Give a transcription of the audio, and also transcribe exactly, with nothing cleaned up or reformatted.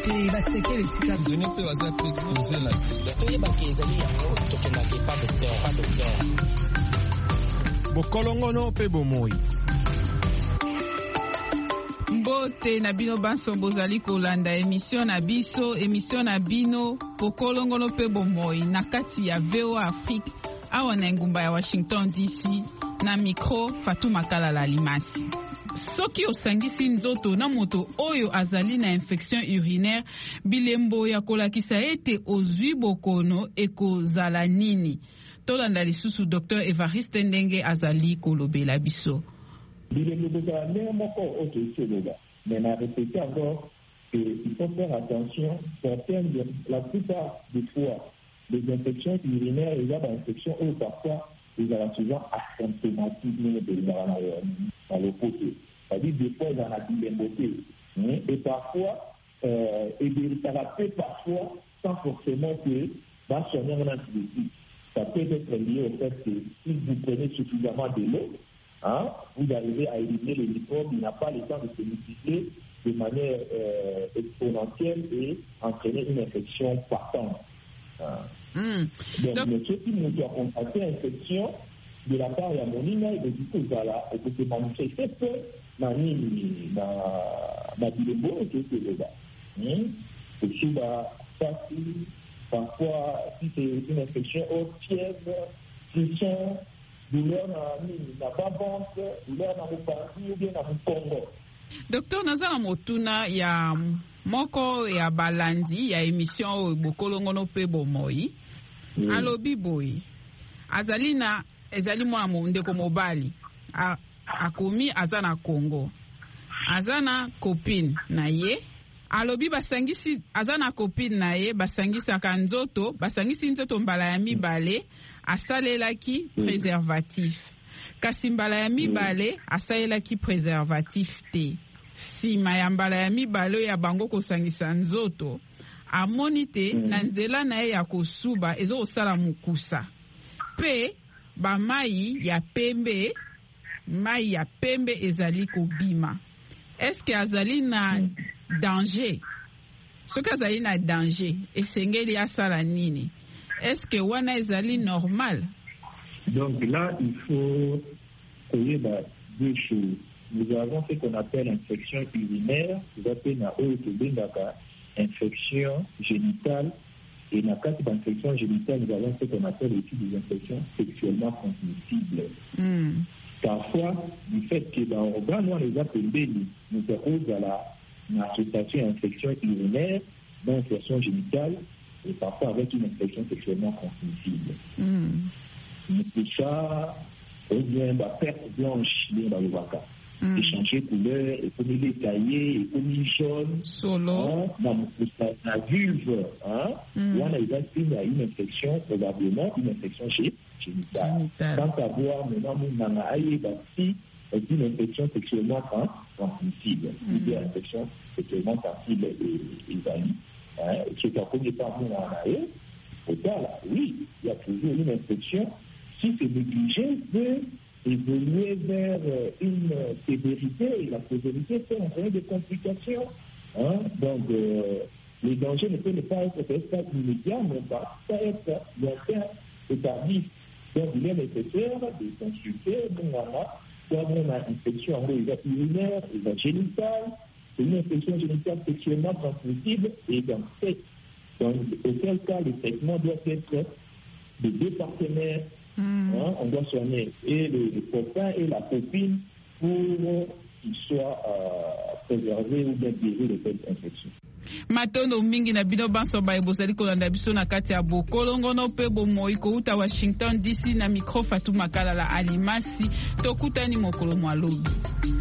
te basekele tika prisonnier pe baza pe exposé na sida toyebaki ezali yango tokendaki pas docteur pas docteur bokolongono pe bomoi. Mbote na bino banso bozali kolanda émission na biso émission na bino bokolongono pe bomoi na kati ya V O A Afrique awa na ngumba ya Washington D C na micro Fatou Makalala Limasi. Soki osangisi nzoto na moto oyo azali na infection urinaire bilembo ya kolakisa ete ozwi bokono ekozala nini. Tolanda lisusu Docteur Evariste Ndenge azali kolobela biso. Bilembo kozala ndenge moko oyo toyisoloba. Mais na répéter encore qu'il faut faire attention, certaines, la plupart des fois, les infections urinaires, il y a des infections où parfois ils ont souvent asymptomatiques dans le côté. C'est-à-dire des fois ils en ont bilemboté. Et parfois, euh, et des thérapies parfois, sans forcément que dans son nom on a dit. Ça peut être lié au fait que si vous prenez suffisamment de l'eau, hein, vous arrivez à éliminer les microbes, il n'a pas le temps de se multiplier de manière euh, exponentielle et entraîner une infection partante. Hein. Mm. Donc, Donc, mais ceux qui nous ont contacté une infection de la part de mon ina, et du coup, voilà, et que c'est manifesté que dans la bilébo, et que c'est le gars. C'est souvent facile, parfois, si c'est une infection haute, fièvre, friction, douleur na babonke, douleur na mupanzi ou bien na mukongo. Docteur Nazala Motuna ya moko ya balandi ya émission bokolongono pe bomoi. Mm. Alobi boy. Azalina ezali mwa ndeko mobali. A, akomi azana Congo. Azana copine na ye. Alobi basangisi azana copine na ye basangisi akanzoto, basangisi nzoto mbala ya mibale. Asalelaki préservatif. Kasi mbala ya mibale asalelaki préservatif te. Sima ya mbala ya mibale ya bango kosangisa nzoto amoni te na nzela na ye ya kosuba ezo kosala mukusa. Pe ba mai ya pembe mai ya pembe ezali kobima. Est-ce que azali na danger? Soki azali na danger esengeli asala nini? Est-ce que wana ezali normal? Donc là, il faut connaître deux choses. Nous avons ce qu'on appelle infection urinaire, nous appelons infection génitale, et dans le cas d'infection génitale, nous avons ce qu'on appelle aussi des infections sexuellement transmissibles. Mm. Parfois, du fait que dans l'organe, on les appelle nous propose à l'association infection urinaire, d'infection génitale, et parfois avec une infection sexuellement transmissible. Mm. Mais ça, ou bien la perte blanche dans le vaca. Mm. Échanger couleur, et comme il est taillé, et comme il est jaune, solo, dans la vulve, hein, mm. on a déjà une infection, probablement une infection génitale. Sans savoir, maintenant, nous avons si c'est une infection sexuellement transmissible. Mm. Il y a une infection sexuellement transmissible et valide. Hein, c'est un premier temps nous en avons. Oui, il y a toujours une infection. Si c'est négligé, peut évoluer vers une sévérité, et la sévérité peut entraîner des complications. Hein? Donc, euh, les dangers ne peuvent pas être peut-être immédiats, mais pas être long terme et tardif. Donc, il est nécessaire de consulter, soit on a une infection urinaire, génitale, une infection génitale sexuellement transmissible, et dans cette, dans auquel cas le traitement doit être de deux partenaires. Mm. Hein, on doit soigner et le, le copain et la copine pour qu'ils soient euh, préservés ou bien guéris de cette infection. Matondo mingi na bino banso ba ebozali kolanda biso na kati ya bokolongono pe bomoi ko uta Washington D C na micro Fatou Makalala Alimasi tokutani mokolo mwalobi.